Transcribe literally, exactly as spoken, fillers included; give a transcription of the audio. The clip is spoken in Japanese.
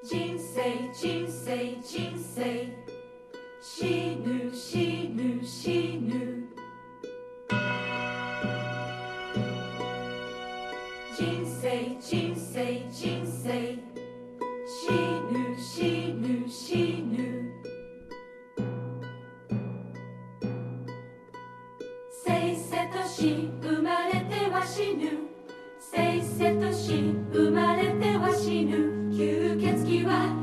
人生人生人生死ぬ死ぬ死ぬ人生人生人生死ぬ死ぬ死ぬせいせとし生まれては死ぬせいせとし生まれては死ぬ吸血鬼は